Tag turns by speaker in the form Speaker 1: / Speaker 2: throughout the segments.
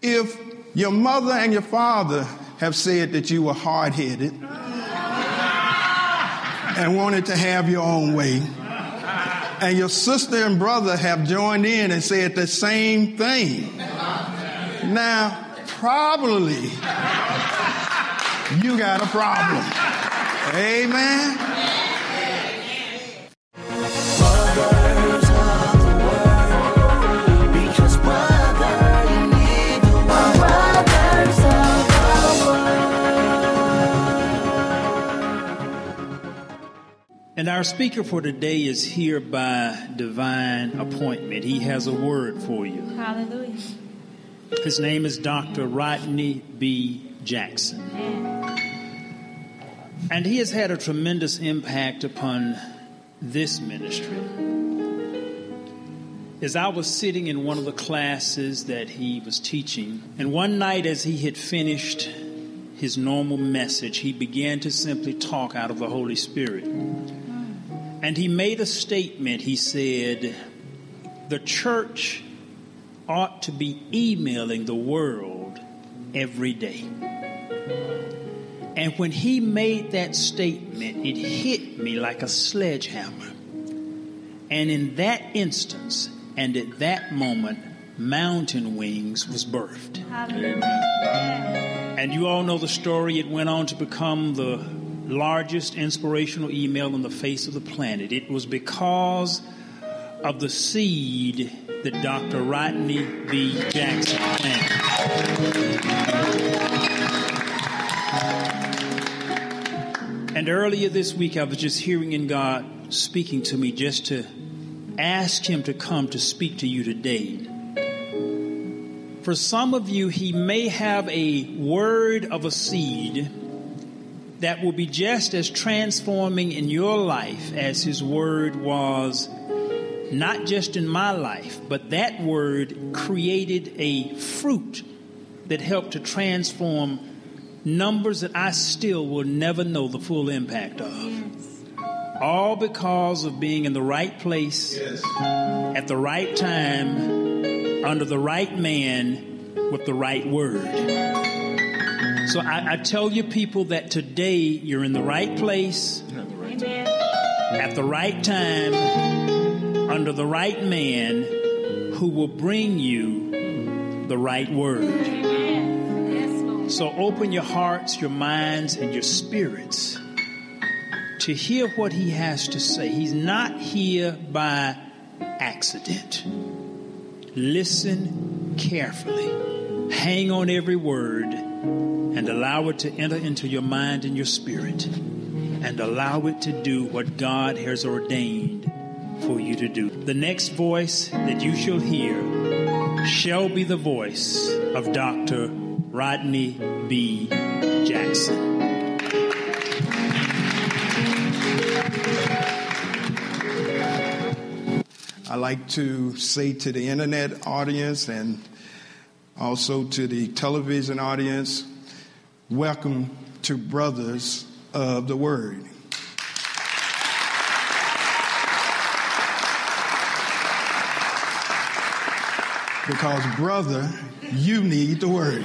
Speaker 1: If your mother and your father have said that you were hard-headed and wanted to have your own way, and your sister and brother have joined in and said the same thing, now probably you got a problem. Amen.
Speaker 2: And our speaker for today is here by divine appointment. He has a word for you.
Speaker 3: Hallelujah.
Speaker 2: His name is Dr. Rodney B. Jackson. And he has had a tremendous impact upon this ministry. As I was sitting in one of the classes that he was teaching, and one night as he had finished his normal message, he began to simply talk out of the Holy Spirit. And he made a statement. He said, the church ought to be emailing the world every day. And when he made that statement, it hit me like a sledgehammer. And in that instance, and at that moment, Mountain Wings was birthed.
Speaker 3: Hallelujah.
Speaker 2: And you all know the story. It went on to become the largest inspirational email on the face of the planet. It was because of the seed that Dr. Rodney B. Jackson planted. And earlier this week, I was just hearing in God speaking to me just to ask him to come to speak to you today. For some of you, he may have a word of a seed that will be just as transforming in your life as his word was, not just in my life, but that word created a fruit that helped to transform numbers that I still will never know the full impact of.
Speaker 3: Yes.
Speaker 2: All because of being in the right place, at the right time, under the right man, with the right word. So I tell you people that today you're in the right place,
Speaker 3: Amen.
Speaker 2: at the right time, under the right man who will bring you the right word.
Speaker 3: Amen. Yes, Lord.
Speaker 2: So open your hearts, your minds, and your spirits to hear what he has to say. He's not here by accident. Listen carefully. Hang on every word. And allow it to enter into your mind and your spirit. And allow it to do what God has ordained for you to do. The next voice that you shall hear shall be the voice of Dr. Rodney B. Jackson.
Speaker 1: I like to say to the internet audience and also to the television audience, welcome to Brothers of the Word. Because, brother, you need the Word.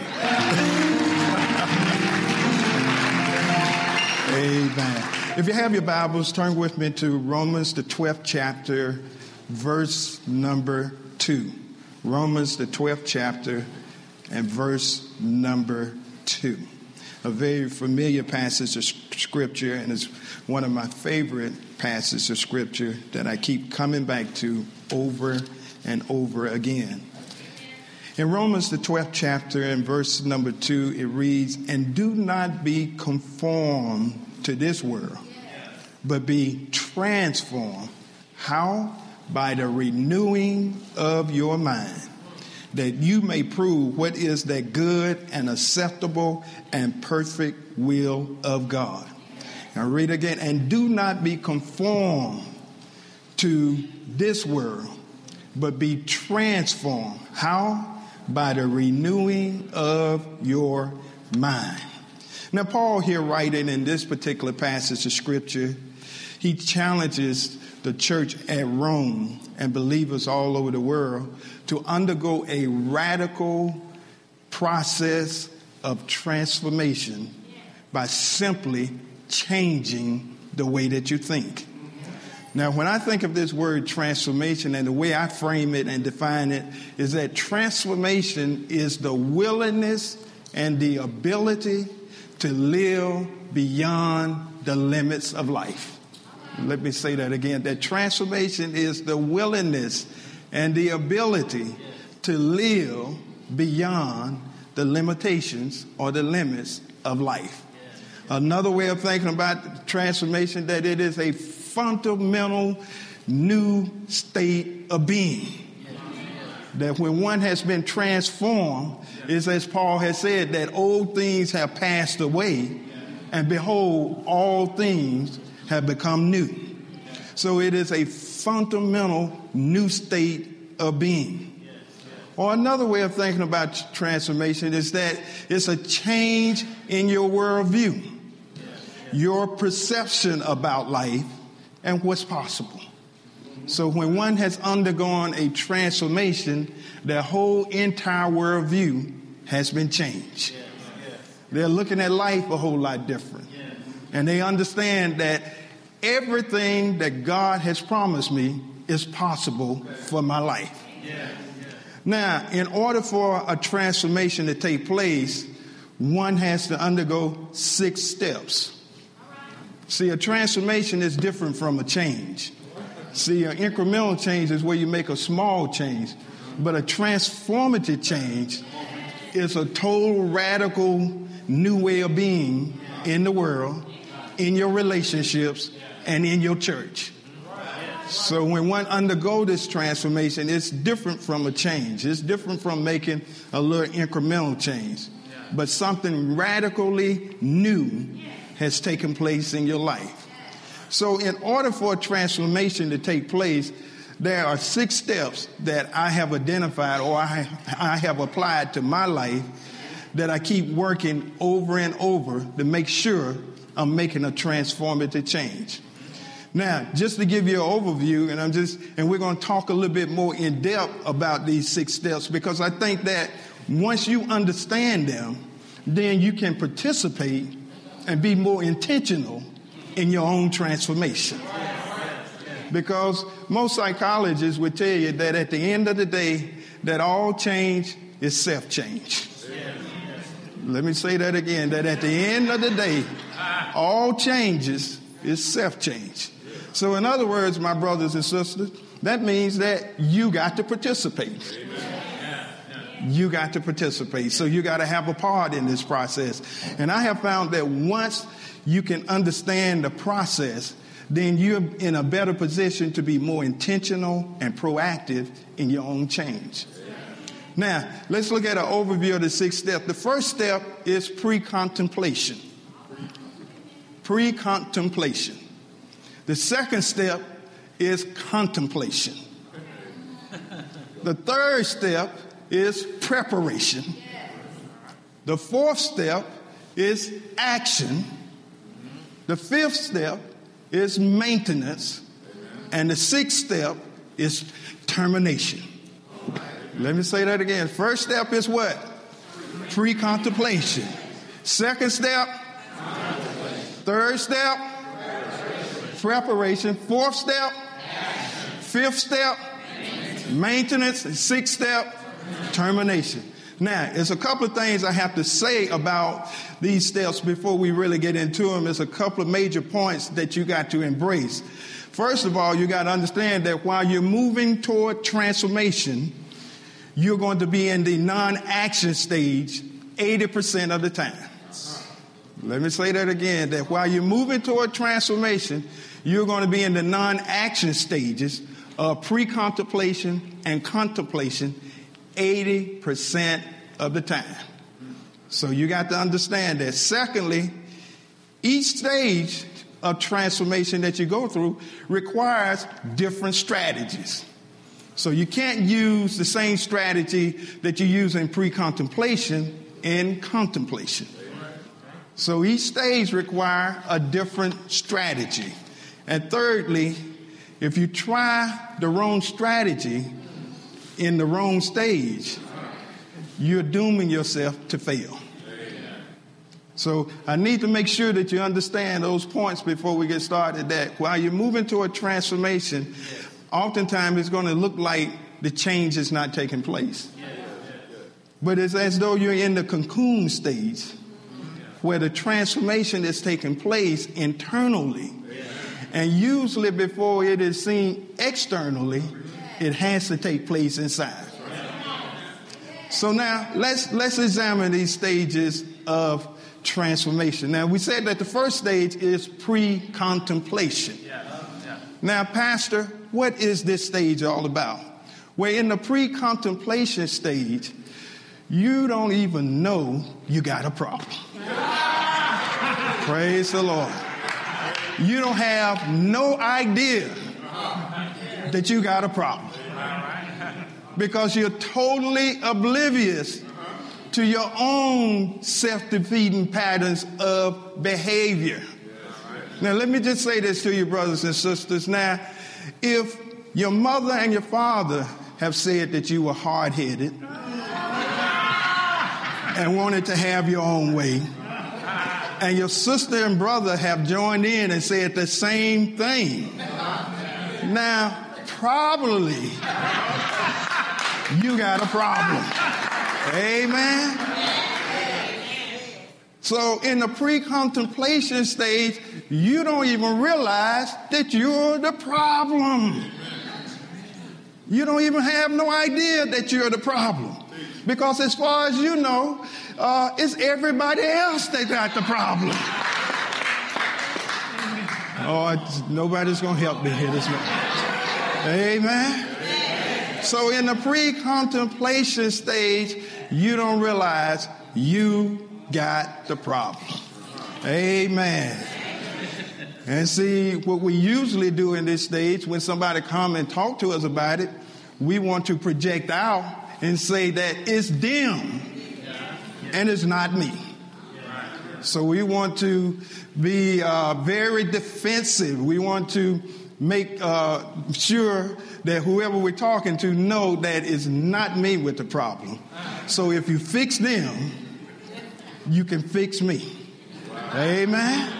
Speaker 1: Amen. If you have your Bibles, turn with me to Romans, the 12th chapter, verse number 2. Romans, the 12th chapter, and verse number 2. A very familiar passage of Scripture, and it's one of my favorite passages of Scripture that I keep coming back to over and over again. In Romans, the 12th chapter, and verse number 2, it reads, "And do not be conformed to this world, but be transformed." How? By the renewing of your mind, that you may prove what is that good and acceptable and perfect will of God. Now read again. "And do not be conformed to this world, but be transformed." How? By the renewing of your mind. Now Paul here writing in this particular passage of Scripture, he challenges the church at Rome and believers all over the world to undergo a radical process of transformation by simply changing the way that you think. Now, when I think of this word transformation, and the way I frame it and define it is that transformation is the willingness and the ability to live beyond the limits of life. Let me say that again. That transformation is the willingness and the ability to live beyond the limitations or the limits of life. Another way of thinking about transformation, that it is a fundamental new state of being. That when one has been transformed, is as Paul has said, that old things have passed away, and behold, all things have become new. So it is a fundamental new state of being. Or another way of thinking about transformation is that it's a change in your worldview, your perception about life, and what's possible. So when one has undergone a transformation, their whole entire worldview has been changed. They're looking at life a whole lot different. And they understand that everything that God has promised me is possible for my life. Now, in order for a transformation to take place, one has to undergo 6 steps. See, a transformation is different from a change. See, an incremental change is where you make a small change. But a transformative change is a total, radical, new way of being in the world, in your relationships, and in your church. So when one undergoes this transformation, it's different from a change. It's different from making a little incremental change. But something radically new has taken place in your life. So in order for a transformation to take place, there are 6 steps that I have identified or I have applied to my life that I keep working over and over to make sure I'm making a transformative change. Now, just to give you an overview, and we're going to talk a little bit more in depth about these 6 steps, because I think that once you understand them, then you can participate and be more intentional in your own transformation. Because most psychologists would tell you that at the end of the day, that all change is self-change. Let me say that again, that at the end of the day, all changes is self-change. So in other words, my brothers and sisters, that means that you got to participate. You got to participate. So you got to have a part in this process. And I have found that once you can understand the process, then you're in a better position to be more intentional and proactive in your own change. Now, let's look at an overview of the 6 steps. The first step is pre-contemplation. Pre-contemplation. The second step is contemplation. The third step is preparation. The fourth step is action. The fifth step is maintenance. And the sixth step is termination. Let me say that again. First step is what? Pre-contemplation. Second step? Third step? Preparation. Fourth step? Fifth step? Maintenance. And sixth step? Termination. Now, there's a couple of things I have to say about these steps before we really get into them. There's a couple of major points that you got to embrace. First of all, you got to understand that while you're moving toward transformation, you're going to be in the non-action stage 80% of the time. Let me say that again, that while you're moving toward transformation, you're going to be in the non-action stages of pre-contemplation and contemplation 80% of the time. So you got to understand that. Secondly, each stage of transformation that you go through requires different strategies. So you can't use the same strategy that you use in pre-contemplation in contemplation. So each stage requires a different strategy. And thirdly, if you try the wrong strategy in the wrong stage, you're dooming yourself to fail. So I need to make sure that you understand those points before we get started, that while you're moving toward transformation, oftentimes it's going to look like the change is not taking place. But it's as though you're in the cocoon stage where the transformation is taking place internally. And usually before it is seen externally, it has to take place inside. So now let's examine these stages of transformation. Now, we said that the first stage is pre-contemplation. Now, Pastor, what is this stage all about? Well, in the pre-contemplation stage, you don't even know you got a problem. Praise the Lord. You don't have no idea that you got a problem because you're totally oblivious to your own self-defeating patterns of behavior. Now, let me just say this to you, brothers and sisters. Now, if your mother and your father have said that you were hard-headed and wanted to have your own way, and your sister and brother have joined in and said the same thing, now, probably you got a problem. Amen. So in the pre-contemplation stage, you don't even realize that you're the problem. You don't even have no idea that you're the problem. Because as far as you know, it's everybody else that got the problem. Oh, nobody's going to help me here this morning. Amen. So in the pre-contemplation stage, you don't realize you got the problem. Amen. And see, what we usually do in this stage, when somebody come and talk to us about it, we want to project out and say that it's them and it's not me. So we want to be very defensive. We want to make sure that whoever we're talking to know that it's not me with the problem. So if you fix them, you can fix me. Amen.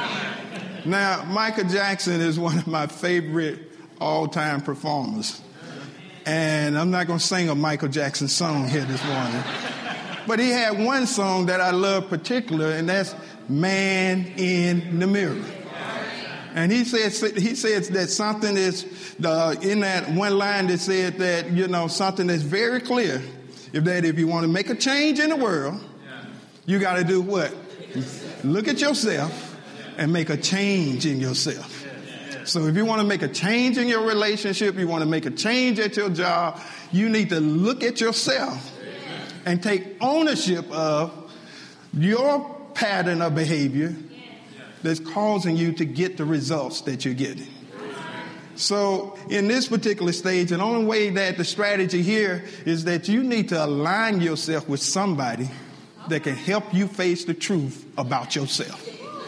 Speaker 1: Now, Michael Jackson is one of my favorite all-time performers. And I'm not going to sing a Michael Jackson song here this morning. But he had one song that I love particular, and that's Man in the Mirror. And he says that something is, in that one line that said that, something that's very clear, if you want to make a change in the world, you got to do what? Look at yourself and make a change in yourself. So if you want to make a change in your relationship, you want to make a change at your job, you need to look at yourself and take ownership of your pattern of behavior that's causing you to get the results that you're getting. So in this particular stage, the only way that the strategy here is that you need to align yourself with somebody that can help you face the truth about yourself.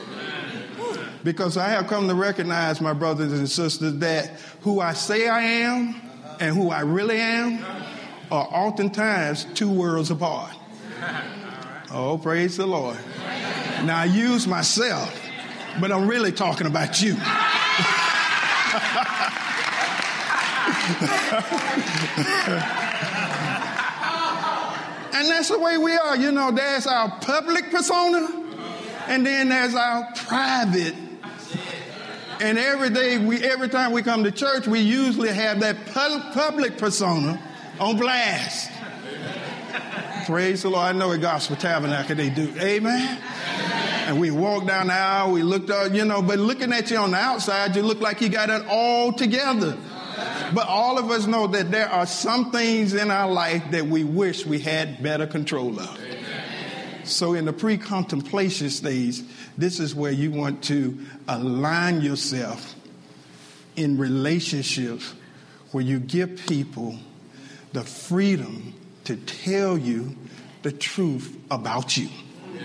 Speaker 1: Because I have come to recognize, my brothers and sisters, that who I say I am and who I really am are oftentimes two worlds apart. Oh, praise the Lord. Now, I use myself, but I'm really talking about you. And that's the way we are. There's our public persona, and then there's our private. And every time we come to church, we usually have that public persona on blast. Praise the Lord. I know at Gospel Tabernacle they do. Amen. And we walk down the aisle, we looked up, but looking at you on the outside, you look like you got it all together. But all of us know that there are some things in our life that we wish we had better control of. So in the pre-contemplation stage, this is where you want to align yourself in relationships where you give people the freedom to tell you the truth about you.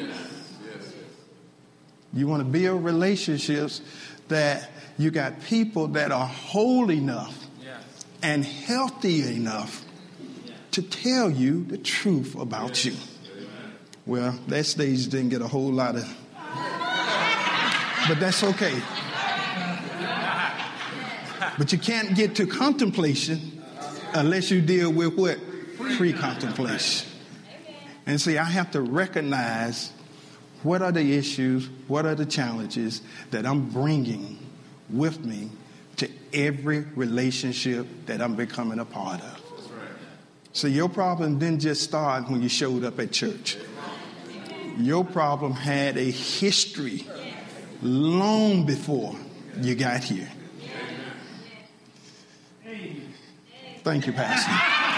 Speaker 1: You want to build relationships that you got people that are whole enough and healthy enough to tell you the truth about you. Well, that stage didn't get a whole lot of, but that's okay. But you can't get to contemplation unless you deal with what? Pre-contemplation. And see, I have to recognize what are the issues, what are the challenges that I'm bringing with me to every relationship that I'm becoming a part of. So your problem didn't just start when you showed up at church. Your problem had a history long before you got here. Thank you, Pastor.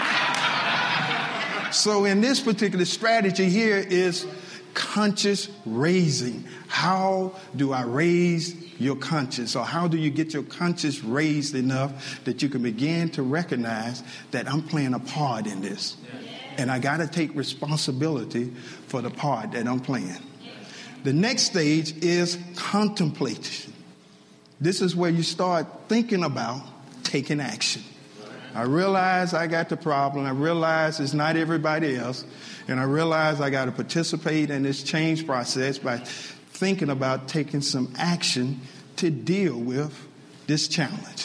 Speaker 1: So in this particular strategy here is conscious raising. How do I raise your conscience? Or how do you get your conscience raised enough that you can begin to recognize that I'm playing a part in this? And I got to take responsibility for the part that I'm playing. The next stage is contemplation. This is where you start thinking about taking action. I realize I got the problem. I realize it's not everybody else. And I realize I got to participate in this change process by thinking about taking some action to deal with this challenge.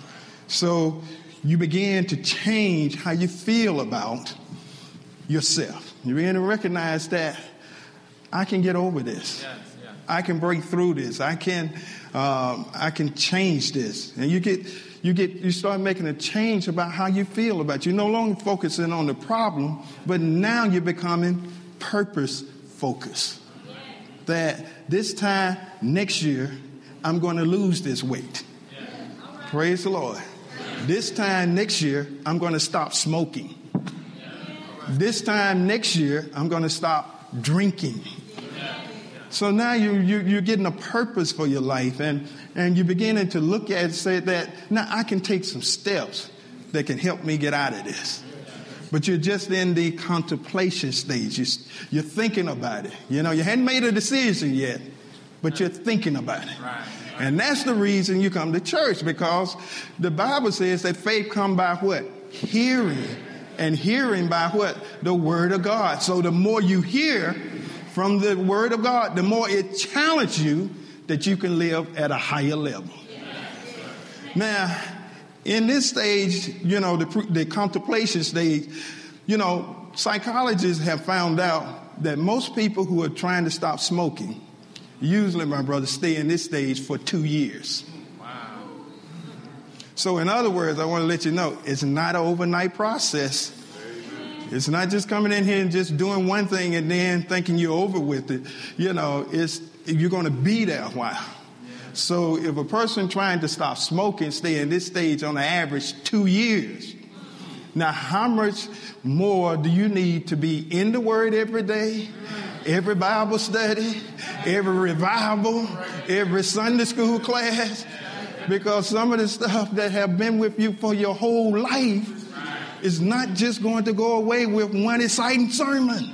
Speaker 1: So you begin to change how you feel about yourself. You begin to recognize that I can get over this. I can break through this. I can change this. And you start making a change about how you feel about it. You're no longer focusing on the problem, but now you're becoming purpose focused. That this time next year, I'm going to lose this weight. Praise the Lord. This time next year, I'm going to stop smoking. This time next year, I'm going to stop drinking. So now you're getting a purpose for your life, and you're beginning to look at it and say that now I can take some steps that can help me get out of this. But you're just in the contemplation stage. You're thinking about it. You know, you hadn't made a decision yet, but you're thinking about it. And that's the reason you come to church, because the Bible says that faith comes by what? Hearing. And hearing by what? The Word of God. So the more you hear from the Word of God, the more it challenges you that you can live at a higher level. Now, in this stage, you know, the contemplation stage, you know, psychologists have found out that most people who are trying to stop smoking, usually, my brother, stay in this stage for 2 years. Wow. So in other words, I want to let you know, it's not an overnight process. It's not just coming in here and just doing one thing and then thinking you're over with it. You know, you're going to be there a while. So if a person trying to stop smoking stay in this stage on an average 2 years, now how much more do you need to be in the Word every day, every Bible study, every revival, every Sunday school class? Because some of the stuff that have been with you for your whole life is not just going to go away with one exciting sermon.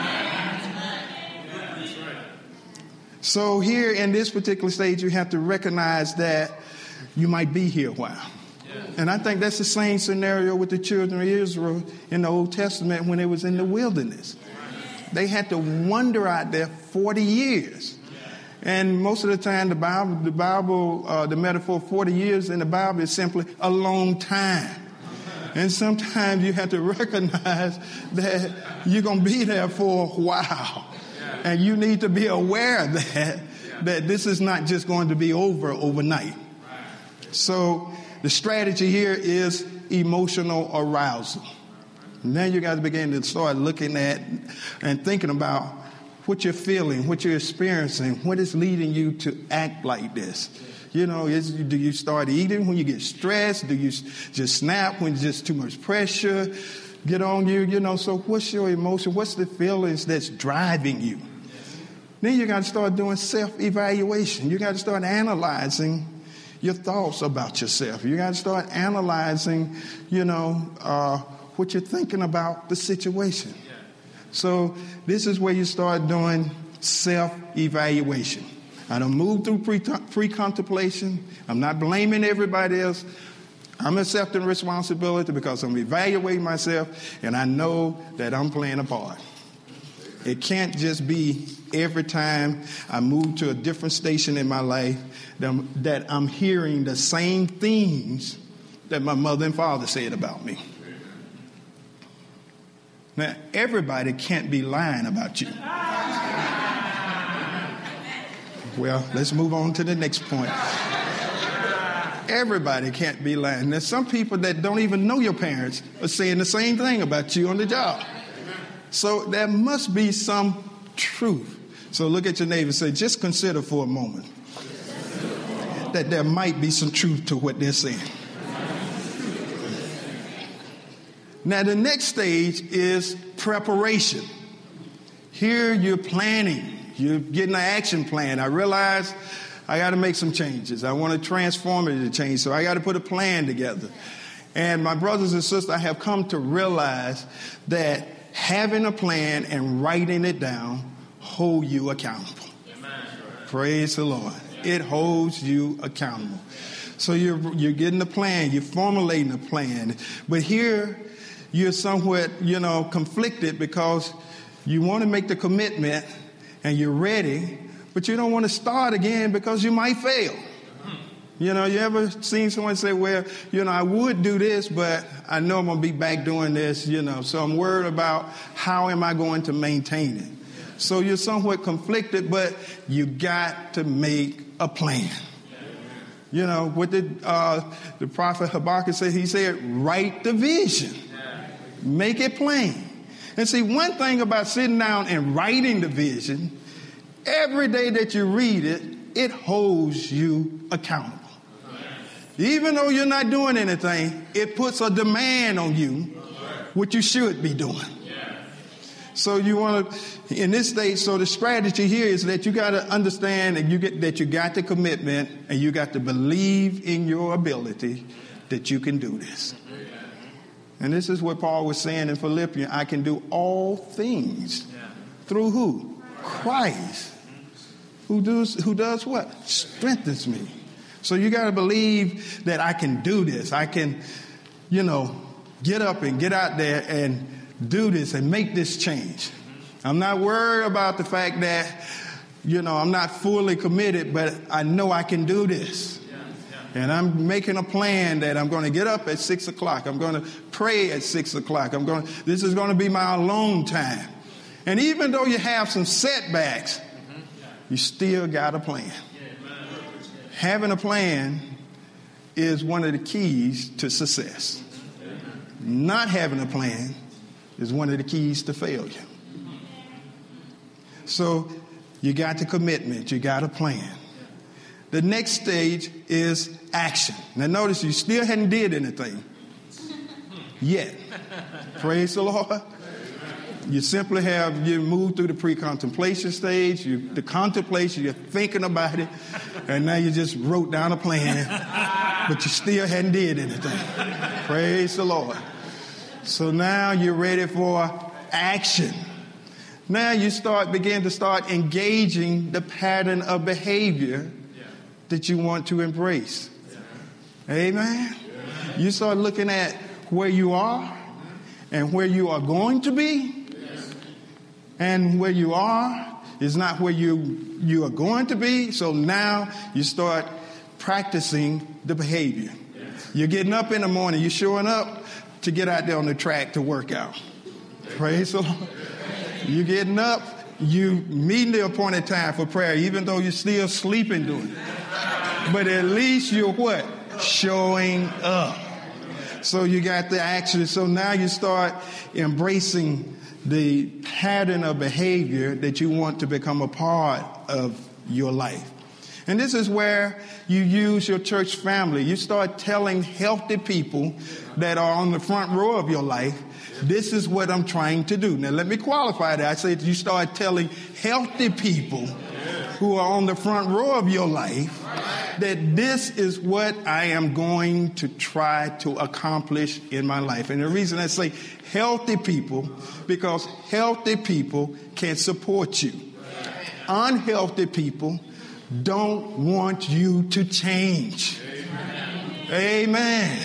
Speaker 1: So here in this particular stage, you have to recognize that you might be here a while. And I think that's the same scenario with the children of Israel in the Old Testament when they was in the wilderness. They had to wander out there 40 years. And most of the time, the metaphor 40 years in the Bible is simply a long time. And sometimes you have to recognize that you're going to be there for a while. And you need to be aware that this is not just going to be over overnight. So the strategy here is emotional arousal. Now you got to begin to start looking at and thinking about what you're feeling, what you're experiencing, what is leading you to act like this. You know, do you start eating when you get stressed? Do you just snap when there's just too much pressure get on you? You know, so what's your emotion? What's the feelings that's driving you? Then you got to start doing self-evaluation. You got to start analyzing your thoughts about yourself. You got to start analyzing, you know, what you're thinking about the situation. So this is where you start doing self-evaluation. I don't move through pre-contemplation. I'm not blaming everybody else. I'm accepting responsibility because I'm evaluating myself, and I know that I'm playing a part. It can't just be every time I move to a different station in my life that I'm hearing the same things that my mother and father said about me. Now, everybody can't be lying about you. Well, let's move on to the next point. Everybody can't be lying. There's some people that don't even know your parents are saying the same thing about you on the job. So there must be some truth. So look at your neighbor and say, just consider for a moment that there might be some truth to what they're saying. Now, the next stage is preparation. Here you're planning. You're getting an action plan. I realize I got to make some changes. I want to transform it to change, so I got to put a plan together. And my brothers and sisters, I have come to realize that having a plan and writing it down hold you accountable. Amen. Praise the Lord. It holds you accountable. So you're getting a plan. You're formulating a plan. But here you're somewhat, conflicted because you want to make the commitment and you're ready, but you don't want to start again because you might fail. You ever seen someone say, well, I would do this, but I know I'm going to be back doing this, so I'm worried about how am I going to maintain it. So you're somewhat conflicted, but you got to make a plan. What did the prophet Habakkuk say? He said, write the vision. Make it plain. And see, one thing about sitting down and writing the vision, every day that you read it, it holds you accountable. Even though you're not doing anything, it puts a demand on you, what you should be doing. So you want to, in this stage, so the strategy here is that you got to understand that you got the commitment and you got to believe in your ability that you can do this. And this is what Paul was saying in Philippians. I can do all things through who? Christ. Who does what? Strengthens me. So you got to believe that I can do this. I can, get up and get out there and do this and make this change. I'm not worried about the fact that, I'm not fully committed, but I know I can do this. And I'm making a plan that I'm going to get up at 6 o'clock. I'm going to pray at 6 o'clock. This is going to be my alone time. And even though you have some setbacks, you still got a plan. Having a plan is one of the keys to success. Not having a plan is one of the keys to failure. So you got the commitment. You got a plan. The next stage is action. Now notice you still hadn't did anything yet. Praise the Lord. You simply you moved through the pre-contemplation stage, the contemplation, you're thinking about it, and now you just wrote down a plan, but you still hadn't did anything. Praise the Lord. So now you're ready for action. Now you begin to engaging the pattern of behavior that you want to embrace. Amen. You start looking at where you are and where you are going to be. And where you are is not where you are going to be. So now you start practicing the behavior. You're getting up in the morning. You're showing up to get out there on the track to work out. Praise the Lord. You're getting up. You meeting the appointed time for prayer, even though you're still sleeping doing it. But at least you're what? Showing up. So you got the action. So now you start embracing the pattern of behavior that you want to become a part of your life. And this is where you use your church family. You start telling healthy people that are on the front row of your life, this is what I'm trying to do. Now, let me qualify that. I said you start telling healthy people who are on the front row of your life that this is what I am going to try to accomplish in my life. And the reason I say healthy people, because healthy people can support you. Unhealthy people don't want you to change. Amen.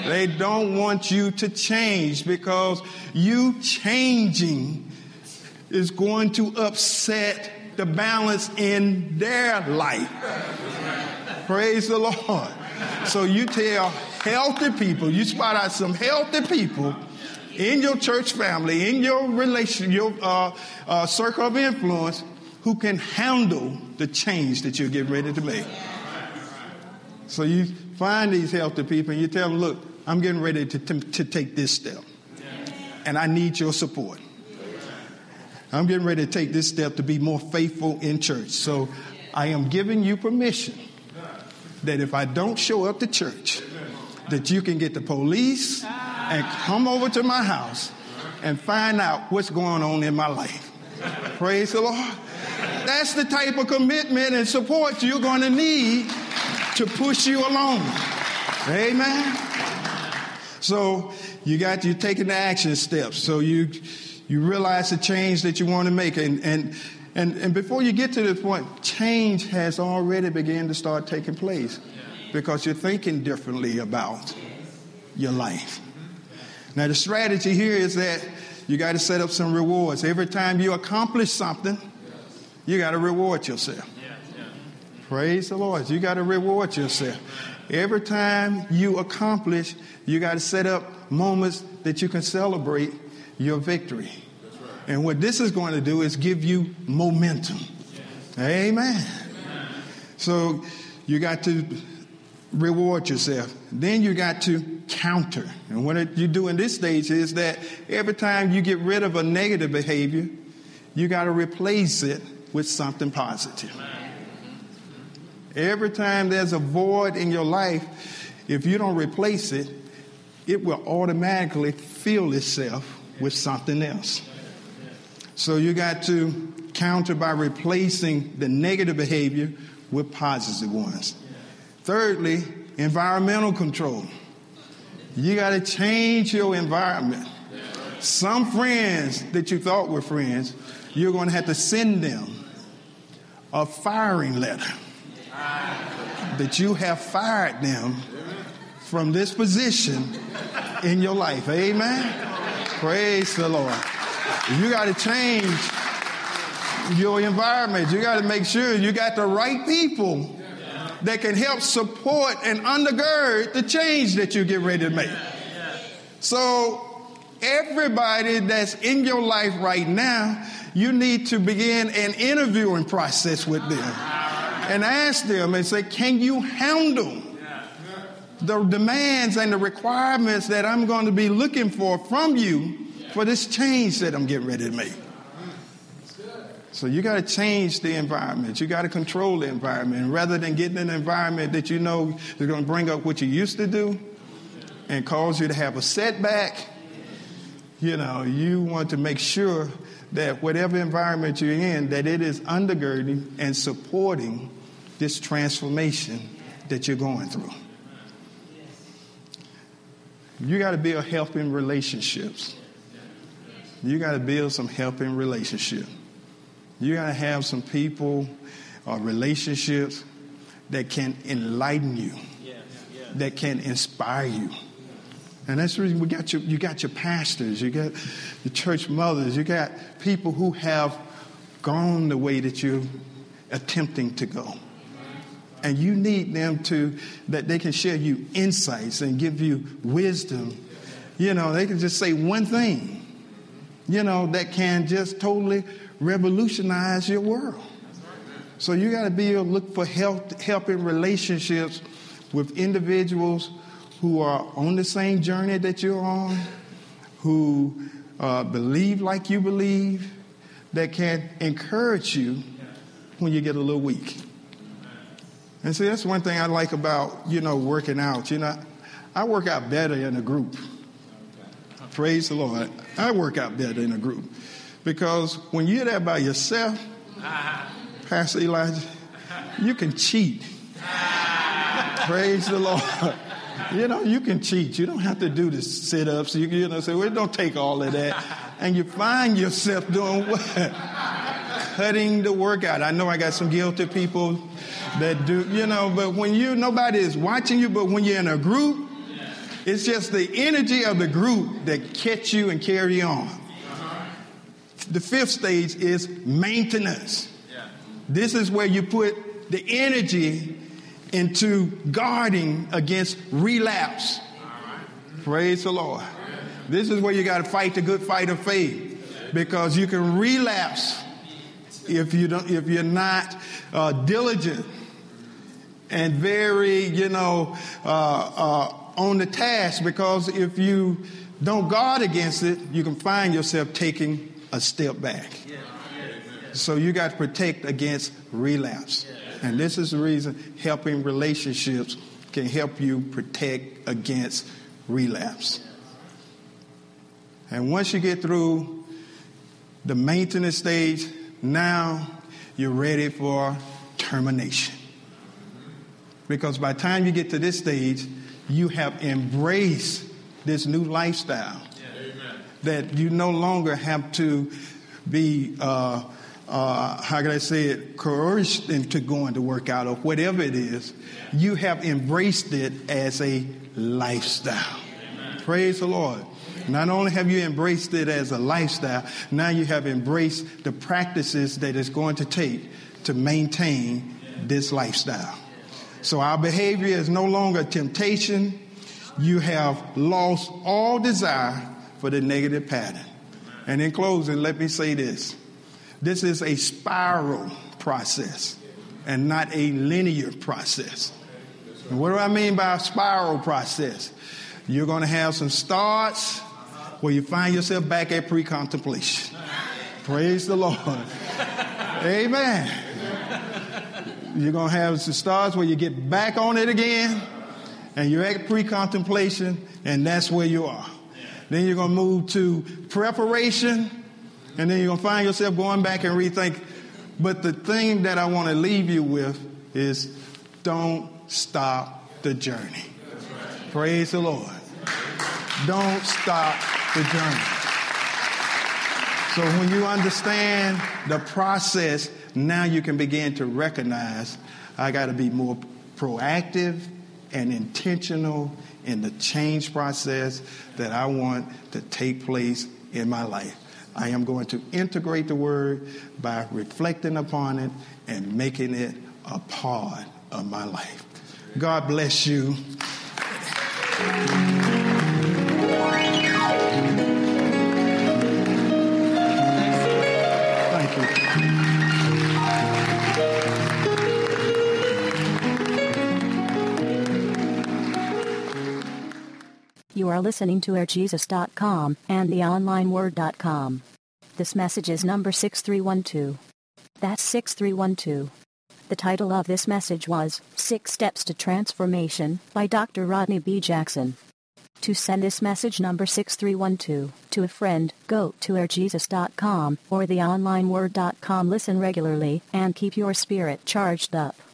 Speaker 1: They don't want you to change because you changing is going to upset the balance in their life. Praise the Lord. So you tell healthy people, you spot out some healthy people in your church family, in your relation, your circle of influence, who can handle the change that you're getting ready to make. So you find these healthy people and you tell them, look, I'm getting ready to take this step. And I need your support. I'm getting ready to take this step to be more faithful in church. So I am giving you permission that if I don't show up to church, that you can get the police and come over to my house and find out what's going on in my life. Praise the Lord. That's the type of commitment and support you're going to need to push you along. Amen. So you're taking the action steps. So you realize the change that you want to make. And before you get to this point, change has already begun to start taking place because you're thinking differently about your life. Now, the strategy here is that you got to set up some rewards. Every time you accomplish something, you got to reward yourself. Praise the Lord. You got to reward yourself. Every time you accomplish, you got to set up moments that you can celebrate your victory. And what this is going to do is give you momentum. Amen. So you got to reward yourself. Then you got to counter. And what you do in this stage is that every time you get rid of a negative behavior, you got to replace it with something positive. Every time there's a void in your life, if you don't replace it, it will automatically fill itself with something else. So you got to counter by replacing the negative behavior with positive ones. Thirdly, environmental control. You got to change your environment. Some friends that you thought were friends, you're going to have to send them a firing letter that you have fired them from this position in your life. Amen. Praise the Lord. You got to change your environment. You got to make sure you got the right people that can help support and undergird the change that you get ready to make. So everybody that's in your life right now, you need to begin an interviewing process with them and ask them and say, can you handle the demands and the requirements that I'm going to be looking for from you for this change that I'm getting ready to make? So you got to change the environment. You got to control the environment. And rather than getting in an environment that you know is going to bring up what you used to do and cause you to have a setback, you want to make sure that whatever environment you're in, that it is undergirding and supporting this transformation that you're going through. You got to build helping relationships. You got to build some helping relationships. You got to have some people or relationships that can enlighten you, that can inspire you. And that's the reason you got your pastors, you got your church mothers, you got people who have gone the way that you're attempting to go. And you need them that they can share you insights and give you wisdom. They can just say one thing, that can just totally revolutionize your world. So you got to look for helping relationships with individuals who are on the same journey that you're on, who believe like you believe, that can encourage you when you get a little weak. And see, that's one thing I like about, working out. I work out better in a group. Praise the Lord. I work out better in a group. Because when you're there by yourself, Pastor Elijah, you can cheat. Praise the Lord. You can cheat. You don't have to do the sit-ups. Say, well, don't take all of that. And you find yourself doing what? Cutting the workout. I know I got some guilty people that do, but when nobody is watching you, but when you're in a group, It's just the energy of the group that catch you and carry you on. The fifth stage is maintenance. This is where you put the energy into guarding against relapse. Praise the Lord. This is where you got to fight the good fight of faith, because you can relapse if you're not diligent and very, on the task. Because if you don't guard against it, you can find yourself taking a step back. So you got to protect against relapse. And this is the reason helping relationships can help you protect against relapse. And once you get through the maintenance stage, now you're ready for termination. Because by the time you get to this stage, you have embraced this new lifestyle. That you no longer have to be, coerced into going to work out or whatever it is. You have embraced it as a lifestyle. Praise the Lord. Not only have you embraced it as a lifestyle, now you have embraced the practices that it's going to take to maintain this lifestyle. So our behavior is no longer temptation. You have lost all desire for the negative pattern. And in closing, let me say this. This is a spiral process and not a linear process. And what do I mean by a spiral process? You're going to have some starts where you find yourself back at pre-contemplation. Praise the Lord. Amen. You're going to have some starts where you get back on it again, and you're at pre-contemplation, and that's where you are. Then you're going to move to preparation, and then you're going to find yourself going back and rethink. But the thing that I want to leave you with is don't stop the journey. Praise the Lord. Don't stop the journey. So when you understand the process, now you can begin to recognize I got to be more proactive and intentional in the change process that I want to take place in my life. I am going to integrate the word by reflecting upon it and making it a part of my life. God bless you. Thank you.
Speaker 4: You are listening to airjesus.com and theonlineword.com. This message is number 6312. That's 6312. The title of this message was 6 Steps to Transformation by Dr. Rodney B. Jackson. To send this message number 6312 to a friend, go to airjesus.com or theonlineword.com. Listen regularly and keep your spirit charged up.